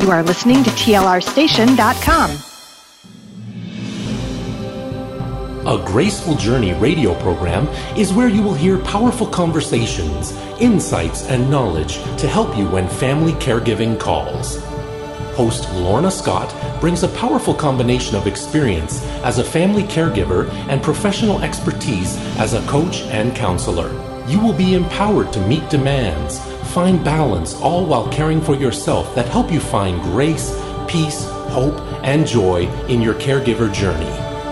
You are listening to TLRstation.com. A Graceful Journey radio program is where you will hear powerful conversations, insights, and knowledge to help you when family caregiving calls. Host Lorna Scott brings a powerful combination of experience as a family caregiver and professional expertise as a coach and counselor. You will be empowered to meet demands, find balance, all while caring for yourself that help you find grace, peace, hope, and joy in your caregiver journey.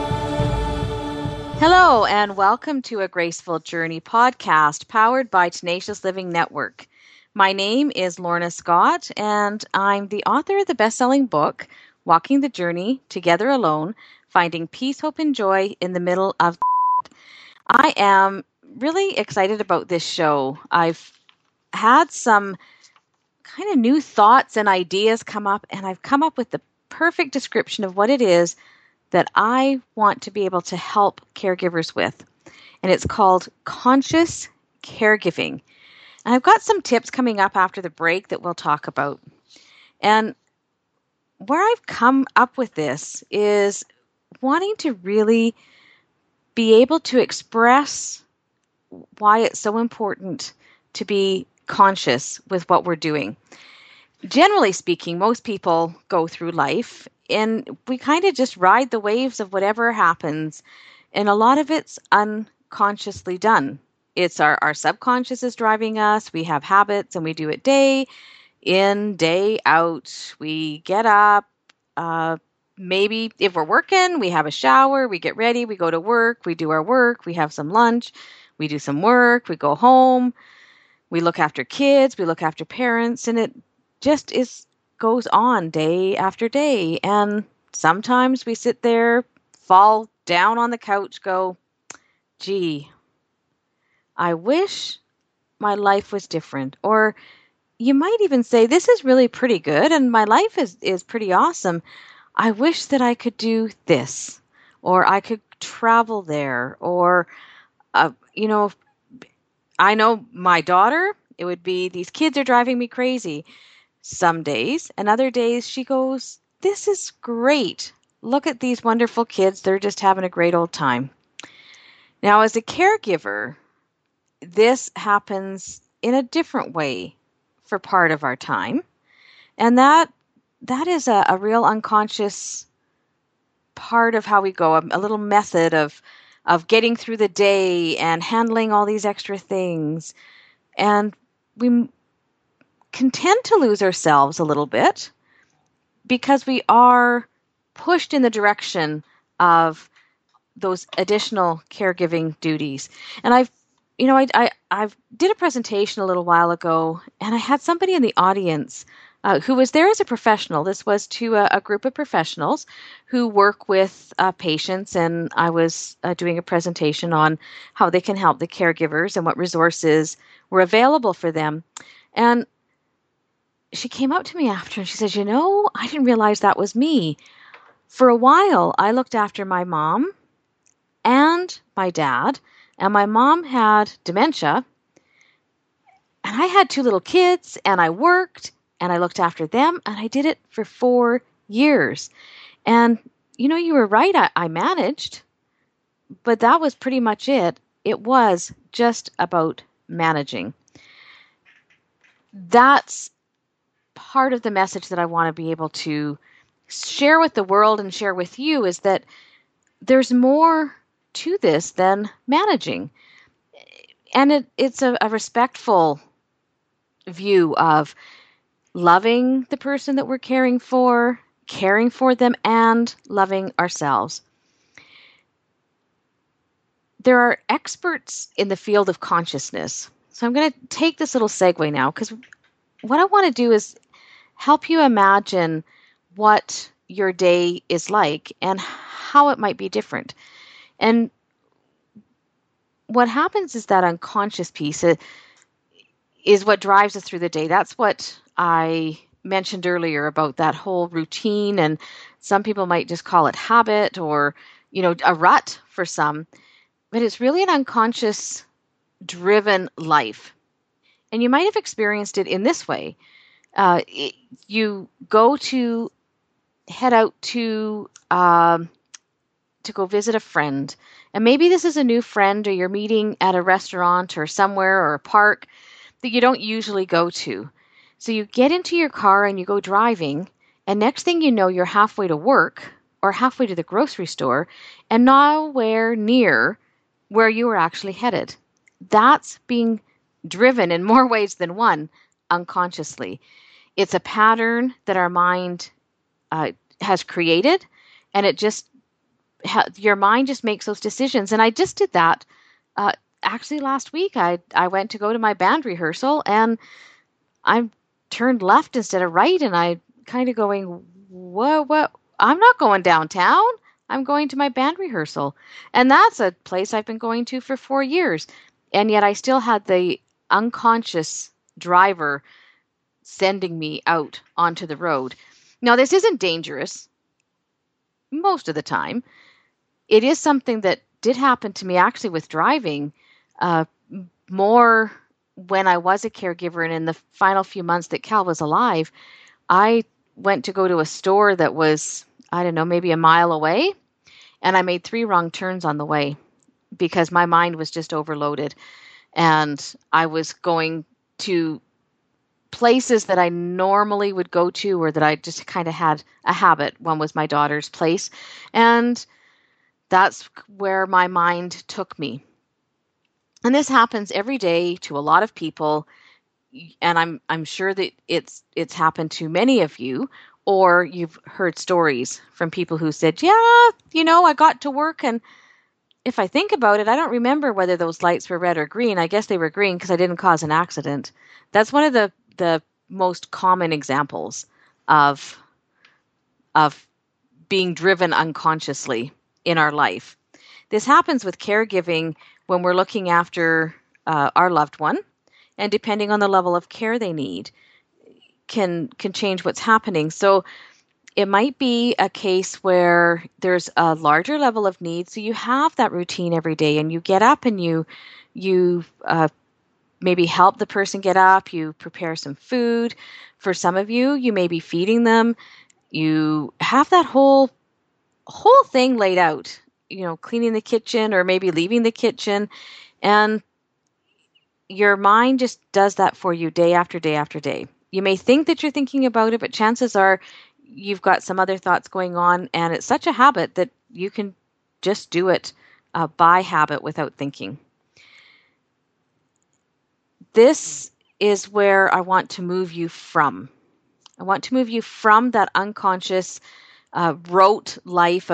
Hello, and welcome to A Graceful Journey podcast powered by Tenacious Living Network. My name is Lorna Scott, and I'm the author of the best-selling book, Walking the Journey, Together Alone, Finding Peace, Hope, and Joy in the Middle of I am really excited about this show. I've had some kind of new thoughts and ideas come up, and I've come up with the perfect description of what it is that I want to be able to help caregivers with. And it's called conscious caregiving. And I've got some tips coming up after the break that we'll talk about. And where I've come up with this is wanting to really be able to express why it's so important to be conscious with what we're doing. Generally speaking, most people go through life and we kind of just ride the waves of whatever happens. And a lot of it's unconsciously done. It's our subconscious is driving us. We have habits and we do it day in, day out. We get up. Maybe if we're working, we have a shower, we get ready, we go to work, we do our work, we have some lunch, we do some work, we go home, we look after kids, we look after parents, and it just goes on day after day. And sometimes we sit there, fall down on the couch, go, gee, I wish my life was different. Or you might even say, this is really pretty good and my life is pretty awesome. I wish that I could do this, or I could travel there, or, I know my daughter, it would be, these kids are driving me crazy some days, and other days she goes, this is great. Look at these wonderful kids. They're just having a great old time. Now, as a caregiver, this happens in a different way for part of our time. And that is a real unconscious part of how we go, a little method of getting through the day and handling all these extra things. And we can tend to lose ourselves a little bit because we are pushed in the direction of those additional caregiving duties. And I did a presentation a little while ago, and I had somebody in the audience who was there as a professional. This was to a group of professionals who work with patients, and I was doing a presentation on how they can help the caregivers and what resources were available for them. And she came up to me after and she says, I didn't realize that was me. For a while, I looked after my mom and my dad, and my mom had dementia, and I had 2 little kids, and I worked, and I looked after them, and I did it for 4 years. And, you were right, I managed, but that was pretty much it. It was just about managing. That's part of the message that I want to be able to share with the world and share with you, is that there's more to this than managing. And it's a respectful view of loving the person that we're caring for them, and loving ourselves. There are experts in the field of consciousness. So I'm going to take this little segue now, because what I want to do is help you imagine what your day is like and how it might be different. And what happens is that unconscious piece is what drives us through the day. That's what I mentioned earlier about that whole routine, and some people might just call it habit, or, a rut for some. But it's really an unconscious driven life. And you might have experienced it in this way. You go to head out to go visit a friend. And maybe this is a new friend, or you're meeting at a restaurant or somewhere or a park that you don't usually go to. So you get into your car and you go driving, and next thing you know, you're halfway to work or halfway to the grocery store and nowhere near where you were actually headed. That's being driven in more ways than one unconsciously. It's a pattern that our mind has created, and it just your mind just makes those decisions. And I just did that actually last week. I went to go to my band rehearsal, and I turned left instead of right, and I kind of going, what? I'm not going downtown. I'm going to my band rehearsal. And that's a place I've been going to for 4 years. And yet I still had the unconscious driver sending me out onto the road. Now, this isn't dangerous most of the time. It is something that did happen to me actually with driving more when I was a caregiver, and in the final few months that Cal was alive. I went to go to a store that was, I don't know, maybe a mile away, and I made 3 wrong turns on the way because my mind was just overloaded, and I was going to places that I normally would go to, or that I just kind of had a habit. One was my daughter's place, and that's where my mind took me. And this happens every day to a lot of people, and I'm sure that it's happened to many of you, or you've heard stories from people who said, yeah, I got to work, and if I think about it, I don't remember whether those lights were red or green. I guess they were green because I didn't cause an accident. That's one of the most common examples of being driven unconsciously in our life. This happens with caregiving when we're looking after our loved one, and depending on the level of care they need, can change what's happening. So it might be a case where there's a larger level of need, so you have that routine every day, and you get up and you maybe help the person get up, you prepare some food. For some of you, you may be feeding them. You have that whole thing laid out, cleaning the kitchen or maybe leaving the kitchen, and your mind just does that for you day after day after day. You may think that you're thinking about it, but chances are you've got some other thoughts going on, and it's such a habit that you can just do it by habit without thinking. This is where I want to move you from. I want to move you from that unconscious, rote life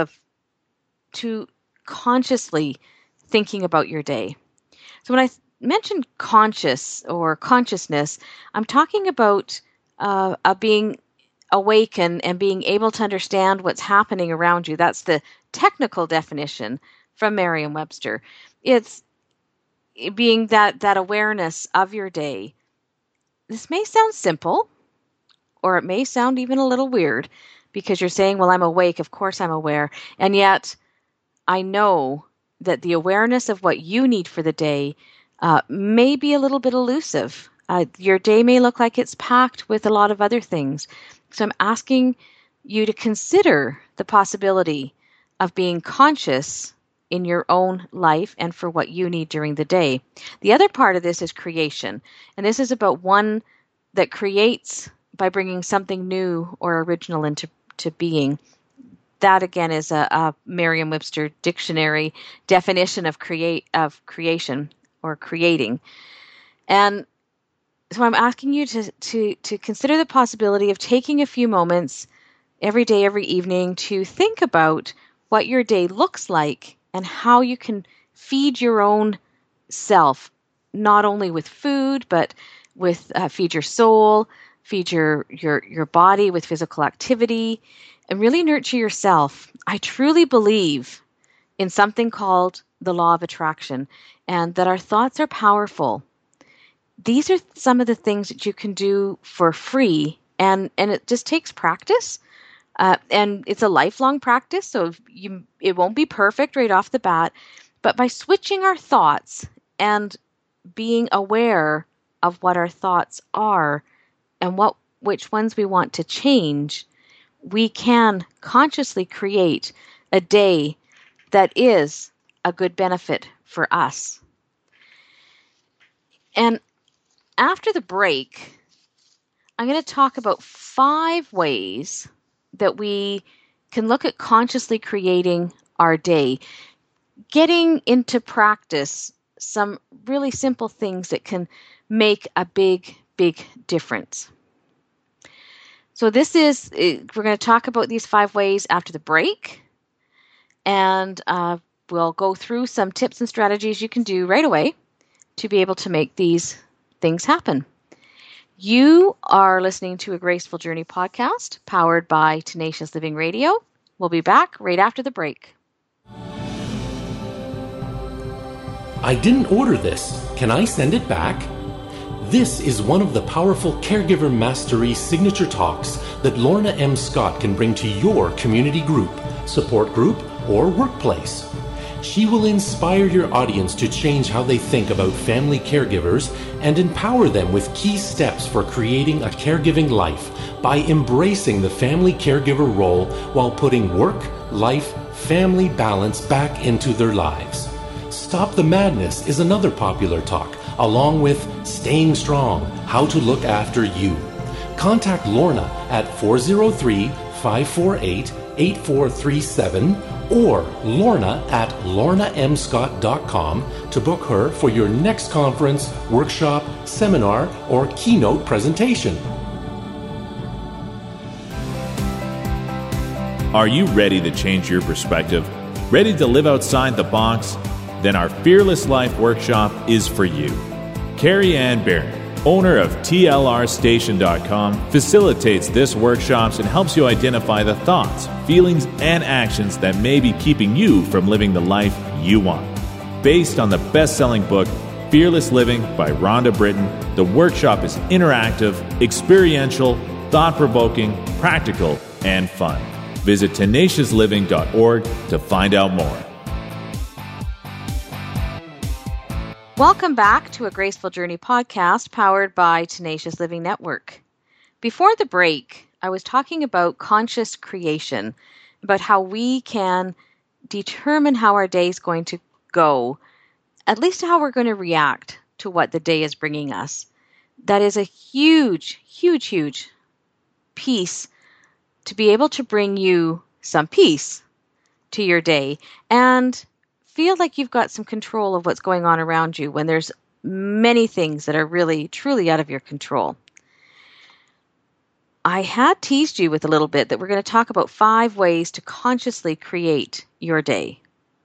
to consciously thinking about your day. So when I mention conscious or consciousness, I'm talking about being awake and being able to understand what's happening around you. That's the technical definition from Merriam-Webster. It's being that awareness of your day. This may sound simple, or it may sound even a little weird, because you're saying, well, I'm awake, of course I'm aware. And yet I know that the awareness of what you need for the day may be a little bit elusive. Your day may look like it's packed with a lot of other things. So I'm asking you to consider the possibility of being conscious in your own life and for what you need during the day. The other part of this is creation. And this is about one that creates by bringing something new or original into being. That again is a Merriam-Webster dictionary definition of creation or creating. And so I'm asking you to consider the possibility of taking a few moments every day, every evening, to think about what your day looks like and how you can feed your own self, not only with food, but with feed your soul, feed your body with physical activity, and really nurture yourself. I truly believe in something called the law of attraction, and that our thoughts are powerful. These are some of the things that you can do for free, and it just takes practice. And it's a lifelong practice, so it won't be perfect right off the bat. But by switching our thoughts and being aware of what our thoughts are and what which ones we want to change, we can consciously create a day that is a good benefit for us. And after the break, I'm going to talk about 5 ways that we can look at consciously creating our day, getting into practice some really simple things that can make a big, big difference. So we're going to talk about these 5 ways after the break, and we'll go through some tips and strategies you can do right away to be able to make these things happen. You are listening to a Graceful Journey podcast powered by Tenacious Living Radio. We'll be back right after the break. I didn't order this. Can I send it back? This is one of the powerful Caregiver Mastery signature talks that Lorna M. Scott can bring to your community group, support group, or workplace. She will inspire your audience to change how they think about family caregivers and empower them with key steps for creating a caregiving life by embracing the family caregiver role while putting work, life, family balance back into their lives. Stop the Madness is another popular talk, along with Staying Strong, How to Look After You. Contact Lorna at 403-548-8437 or Lorna at lornamscott.com to book her for your next conference, workshop, seminar, or keynote presentation. Are you ready to change your perspective? Ready to live outside the box? Then our Fearless Life Workshop is for you. Carrie Ann Barron, owner of TLRstation.com, facilitates this workshops and helps you identify the thoughts, feelings, and actions that may be keeping you from living the life you want. Based on the best-selling book, Fearless Living by Rhonda Britton, the workshop is interactive, experiential, thought-provoking, practical, and fun. Visit tenaciousliving.org to find out more. Welcome back to a Graceful Journey podcast powered by Tenacious Living Network. Before the break, I was talking about conscious creation, about how we can determine how our day is going to go, at least how we're going to react to what the day is bringing us. That is a huge, huge, huge piece to be able to bring you some peace to your day and feel like you've got some control of what's going on around you when there's many things that are really, truly out of your control. I had teased you with a little bit that we're going to talk about 5 ways to consciously create your day.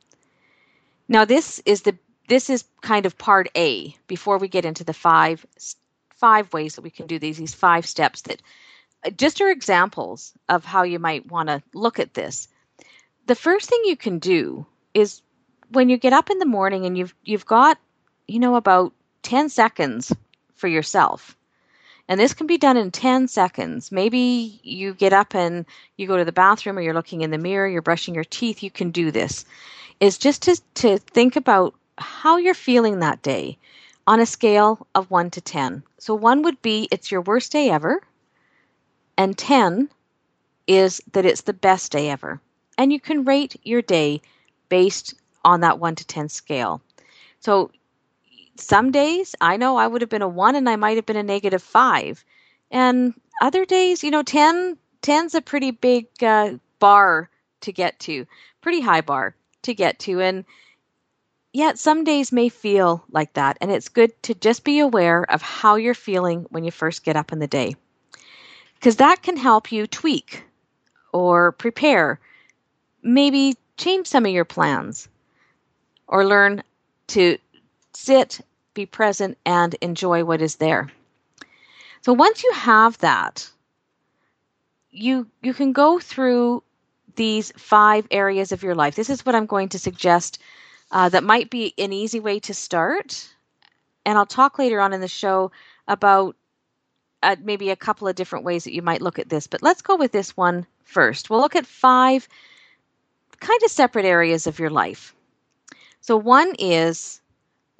Now, this is kind of part A before we get into the five ways that we can do these 5 steps that just are examples of how you might want to look at this. The first thing you can do is when you get up in the morning and you've got, about 10 seconds for yourself. And this can be done in 10 seconds. Maybe you get up and you go to the bathroom or you're looking in the mirror, you're brushing your teeth, you can do this. Is just to think about how you're feeling that day on a scale of 1 to 10. So 1 would be it's your worst day ever, and 10 is that it's the best day ever. And you can rate your day based on that 1 to 10 scale. So some days, I know I would have been a 1 and I might have been a -5. And other days, 10's a pretty big bar to get to, pretty high bar to get to. And yet some days may feel like that. And it's good to just be aware of how you're feeling when you first get up in the day, because that can help you tweak or prepare, maybe change some of your plans, or learn to sit, be present, and enjoy what is there. So once you have that, you can go through these 5 areas of your life. This is what I'm going to suggest that might be an easy way to start. And I'll talk later on in the show about maybe a couple of different ways that you might look at this. But let's go with this one first. We'll look at 5 kind of separate areas of your life. So 1 is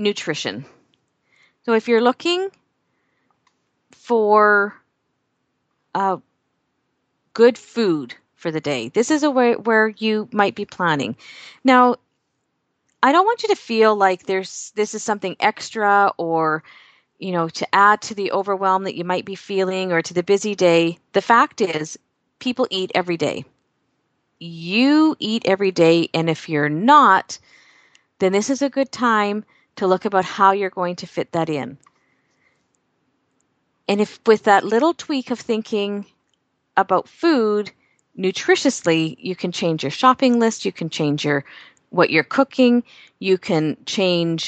nutrition. So if you're looking for good food for the day. This is a way where you might be planning. Now, I don't want you to feel like this is something extra or, to add to the overwhelm that you might be feeling or to the busy day. The fact is, people eat every day. You eat every day, and if you're not, then this is a good time to look about how you're going to fit that in. And if with that little tweak of thinking about food nutritiously, you can change your shopping list, you can change what you're cooking, you can change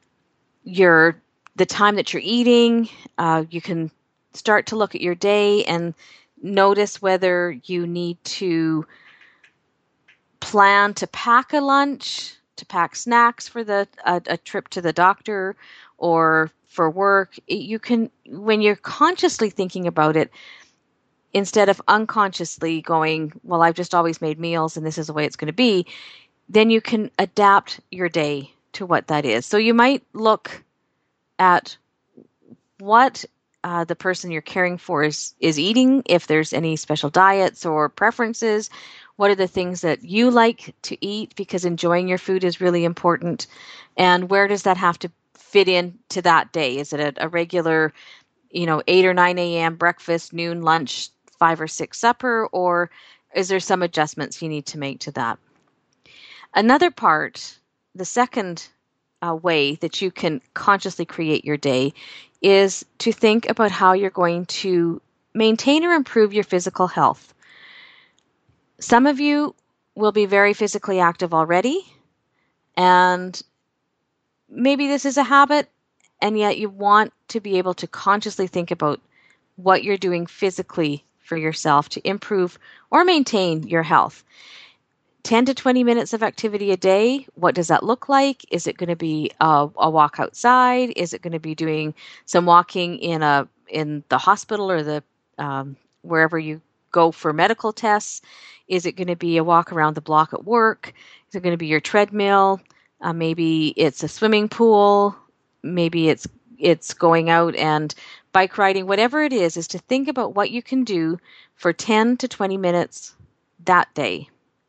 the time that you're eating, you can start to look at your day and notice whether you need to plan to pack a lunch, to pack snacks for a trip to the doctor or for work. You can, when you're consciously thinking about it, instead of unconsciously going, well, I've just always made meals and this is the way it's going to be, then you can adapt your day to what that is. So you might look at what the person you're caring for is eating, if there's any special diets or preferences. What are the things that you like to eat? Because enjoying your food is really important. And where does that have to fit into that day? Is it a regular, 8 or 9 a.m. breakfast, noon lunch, 5 or 6 supper, or is there some adjustments you need to make to that? Another part, the second way that you can consciously create your day is to think about how you're going to maintain or improve your physical health. Some of you will be very physically active already, and maybe this is a habit, and yet you want to be able to consciously think about what you're doing physically for yourself to improve or maintain your health. 10 to 20 minutes of activity a day, what does that look like? Is it going to be a walk outside? Is it going to be doing some walking in the hospital or the wherever you go for medical tests? Is it going to be a walk around the block at work? Is it going to be your treadmill? Maybe it's a swimming pool. Maybe it's going out and bike riding. Whatever it is to think about what you can do for 10 to 20 minutes that day.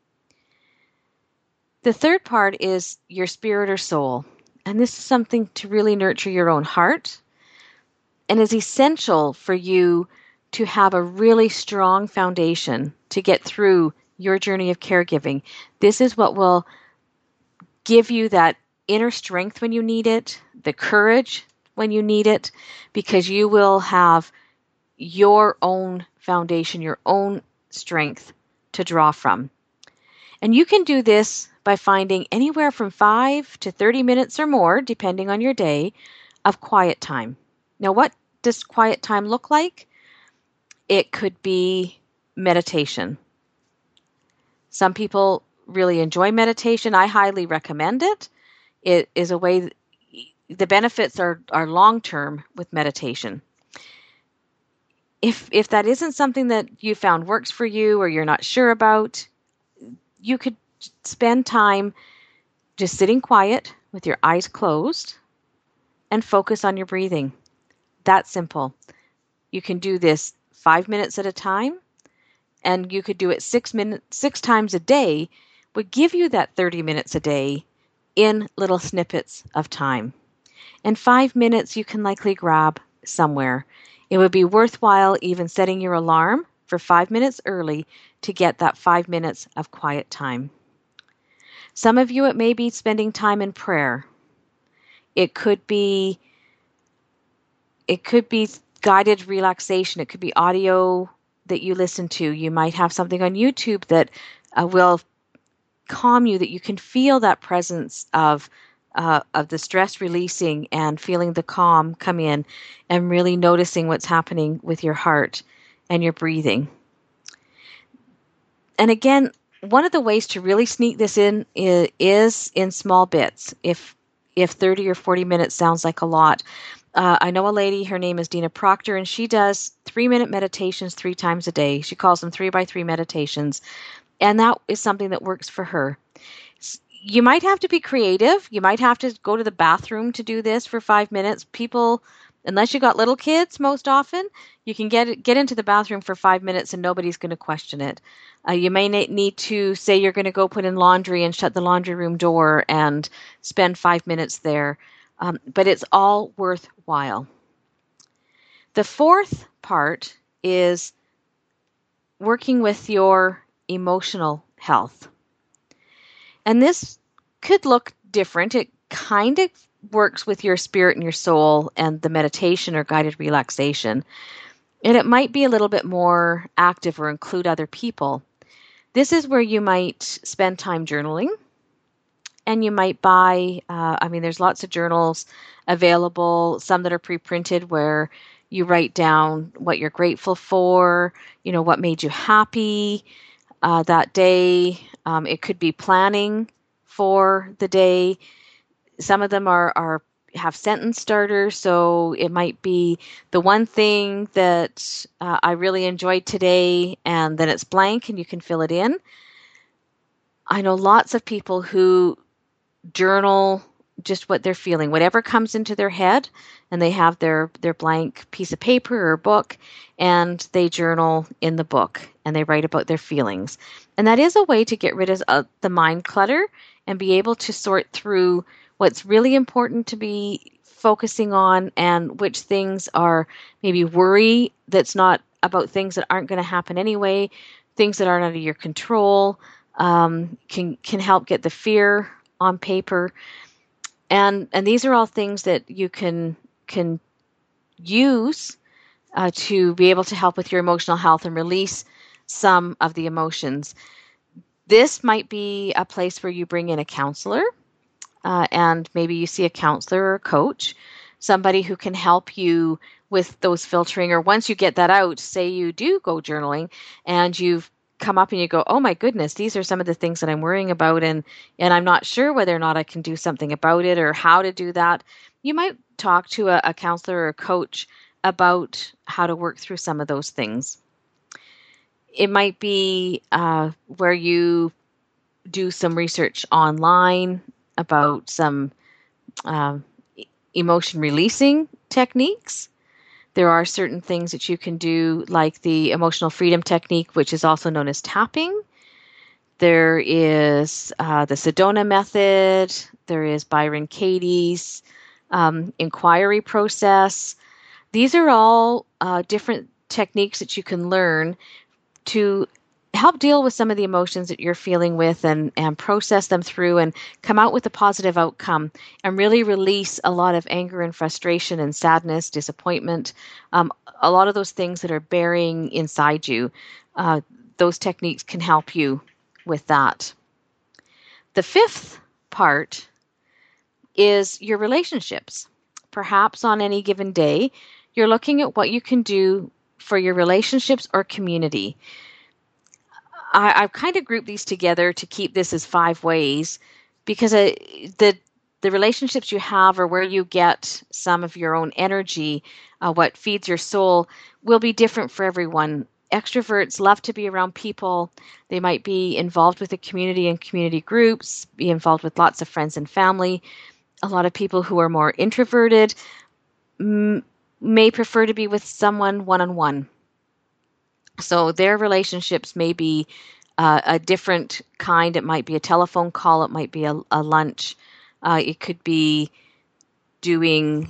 The third part is your spirit or soul. And this is something to really nurture your own heart and is essential for you to have a really strong foundation to get through your journey of caregiving. This is what will give you that inner strength when you need it, the courage when you need it, because you will have your own foundation, your own strength to draw from. And you can do this by finding anywhere from 5 to 30 minutes or more, depending on your day, of quiet time. Now, what does quiet time look like? It could be meditation. Some people really enjoy meditation. I highly recommend it. It is a way, the benefits are long-term with meditation. If that isn't something that you found works for you or you're not sure about, you could spend time just sitting quiet with your eyes closed and focus on your breathing. That's simple. You can do this 5 minutes at a time, and you could do it 6 times a day, would give you that 30 minutes a day in little snippets of time. And 5 minutes you can likely grab somewhere. It would be worthwhile even setting your alarm for 5 minutes early to get that 5 minutes of quiet time. Some of you, it may be spending time in prayer. It could be guided relaxation. It could be audio that you listen to. You might have something on YouTube that will calm you, that you can feel that presence of the stress releasing and feeling the calm come in and really noticing what's happening with your heart and your breathing. And again, one of the ways to really sneak this in is in small bits. If 30 or 40 minutes sounds like a lot. I know a lady, her name is Dina Proctor, and she does 3-minute meditations 3 times a day. She calls them 3x3 meditations. And that is something that works for her. You might have to be creative. You might have to go to the bathroom to do this for 5 minutes. People unless you got little kids, most often, you can get into the bathroom for 5 minutes and nobody's going to question it. You may need to say you're going to go put in laundry and shut the laundry room door and spend 5 minutes there. But it's all worthwhile. The fourth part is working with your emotional health. And this could look different. It kind of works with your spirit and your soul and the meditation or guided relaxation. And it might be a little bit more active or include other people. This is where you might spend time journaling, and you might buy, there's lots of journals available, some that are pre-printed where you write down what you're grateful for, what made you happy that day. It could be planning for the day. Some of them have sentence starters, so it might be the one thing that I really enjoyed today, and then it's blank and you can fill it in. I know lots of people who journal just what they're feeling, whatever comes into their head, and they have their blank piece of paper or book, and they journal in the book, and they write about their feelings. And that is a way to get rid of the mind clutter and be able to sort through what's really important to be focusing on and which things are maybe worry that's not about things that aren't going to happen anyway, things that aren't under your control, can help get the fear on paper. And these are all things that you can use to be able to help with your emotional health and release some of the emotions. This might be a place where you bring in a counselor, and maybe you see a counselor or a coach, somebody who can help you with those filtering. Or once you get that out, say you do go journaling and you've come up and you go, oh my goodness, these are some of the things that I'm worrying about, and I'm not sure whether or not I can do something about it or how to do that. You might talk to a counselor or a coach about how to work through some of those things. It might be where you do some research online about some emotion releasing techniques. There are certain things that you can do, like the emotional freedom technique, which is also known as tapping. There is the Sedona method. There is Byron Katie's inquiry process. These are all different techniques that you can learn to help deal with some of the emotions that you're feeling with and process them through and come out with a positive outcome and really release a lot of anger and frustration and sadness, disappointment, a lot of those things that are burying inside you. Those techniques can help you with that. The fifth part is your relationships. Perhaps on any given day, you're looking at what you can do for your relationships or community. I've kind of grouped these together to keep this as 5 ways because the relationships you have or where you get some of your own energy, what feeds your soul, will be different for everyone. Extroverts love to be around people. They might be involved with the community and community groups, be involved with lots of friends and family. A lot of people who are more introverted may prefer to be with someone one-on-one. So their relationships may be a different kind. It might be a telephone call. It might be a lunch. It could be doing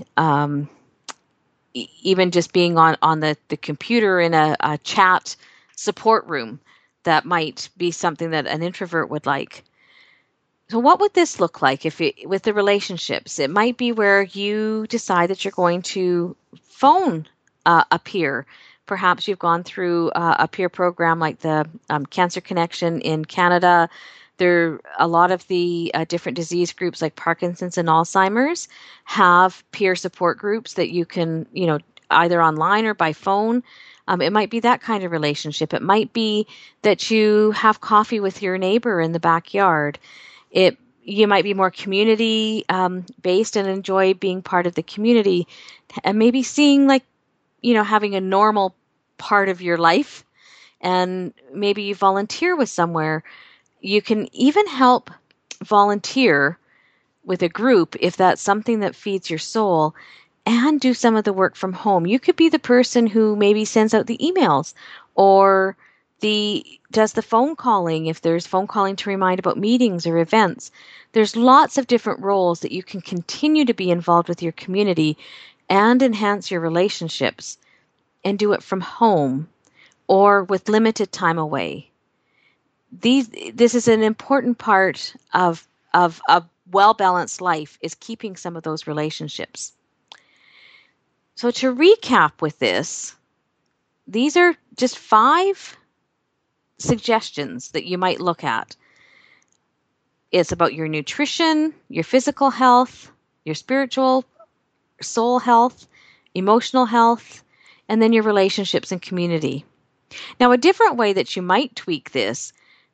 even just being on the computer in a chat support room. That might be something that an introvert would like. So what would this look like with the relationships? It might be where you decide that you're going to phone a peer. Perhaps you've gone through a peer program like the Cancer Connection in Canada. There are a lot of the different disease groups like Parkinson's and Alzheimer's have peer support groups that you can, either online or by phone. It might be that kind of relationship. It might be that you have coffee with your neighbor in the backyard. You might be more community based and enjoy being part of the community, and maybe seeing having a normal part of your life, and maybe you volunteer with somewhere. You can even help volunteer with a group if that's something that feeds your soul, and do some of the work from home. You could be the person who maybe sends out the emails or does the phone calling if there's phone calling to remind about meetings or events. There's lots of different roles that you can continue to be involved with your community and enhance your relationships and do it from home or with limited time away. This is an important part of a well-balanced life, is keeping some of those relationships. So to recap with this, these are just 5 suggestions that you might look at. It's about your nutrition, your physical health, your spiritual, soul health, emotional health, and then your relationships and community. Now, a different way that you might tweak this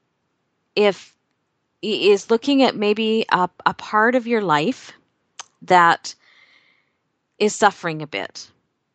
is looking at maybe a part of your life that is suffering a bit.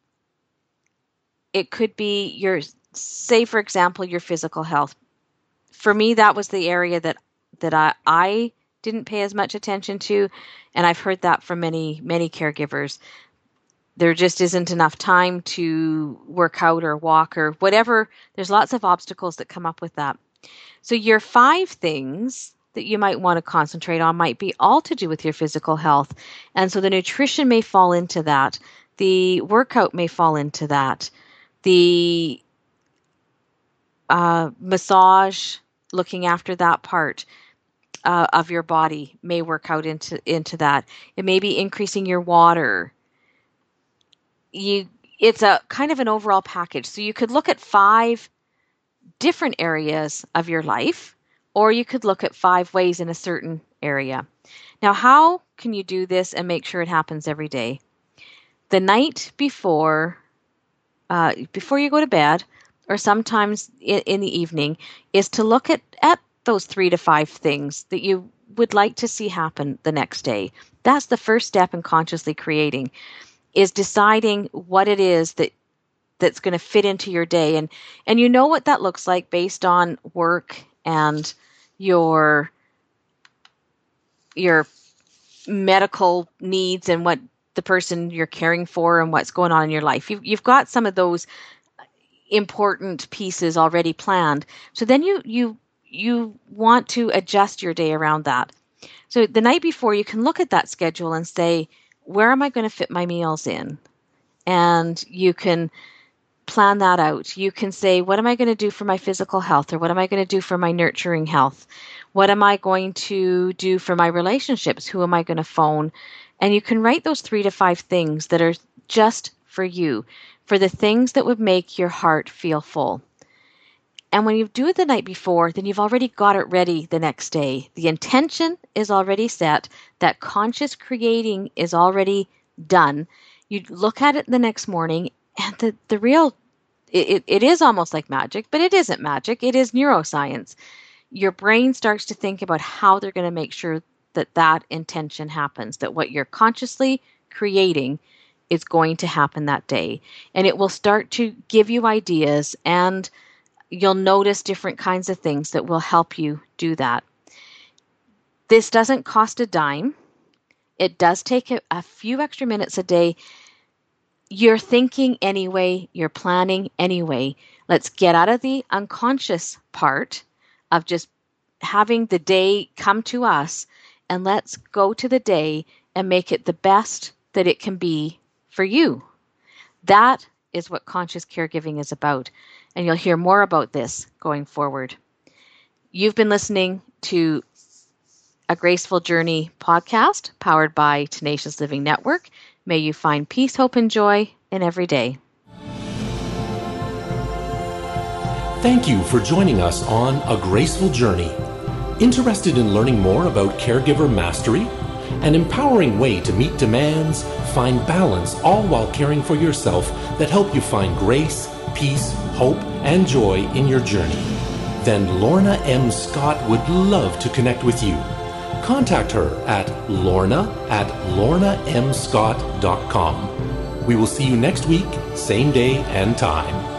It could be say for example, your physical health. For me, that was the area that I didn't pay as much attention to, and I've heard that from many, many caregivers. There just isn't enough time to work out or walk or whatever. There's lots of obstacles that come up with that. So your 5 things that you might want to concentrate on might be all to do with your physical health. And so the nutrition may fall into that. The workout may fall into that. The massage, looking after that part of your body may work out into that. It may be increasing your water. It's a kind of an overall package. So you could look at 5 different areas of your life, or you could look at 5 ways in a certain area. Now, how can you do this and make sure it happens every day? The night before you go to bed, or sometimes in the evening, is to look at those 3 to 5 things that you would like to see happen the next day. That's the first step in consciously creating, is deciding what it is that's going to fit into your day. And you know what that looks like based on work and your medical needs and what the person you're caring for and what's going on in your life. You've got some of those important pieces already planned. So then you want to adjust your day around that. So the night before, you can look at that schedule and say, where am I going to fit my meals in? And you can plan that out. You can say, what am I going to do for my physical health? Or what am I going to do for my nurturing health? What am I going to do for my relationships? Who am I going to phone? And you can write those 3 to 5 things that are just for you, for the things that would make your heart feel full. And when you do it the night before, then you've already got it ready the next day. The intention is already set. That conscious creating is already done. You look at it the next morning, and the real, it is almost like magic, but it isn't magic. It is neuroscience. Your brain starts to think about how they're going to make sure that intention happens, that what you're consciously creating is going to happen that day. And it will start to give you ideas, and you'll notice different kinds of things that will help you do that. This doesn't cost a dime. It does take a few extra minutes a day. You're thinking anyway, you're planning anyway. Let's get out of the unconscious part of just having the day come to us, and let's go to the day and make it the best that it can be for you. That is what conscious caregiving is about. And you'll hear more about this going forward. You've been listening to A Graceful Journey podcast powered by Tenacious Living Network. May you find peace, hope, and joy in every day. Thank you for joining us on A Graceful Journey. Interested in learning more about caregiver mastery? An empowering way to meet demands, find balance, all while caring for yourself that help you find grace, peace, hope, and joy in your journey? Then Lorna M. Scott would love to connect with you. Contact her at lorna@lornamscott.com. We will see you next week, same day and time.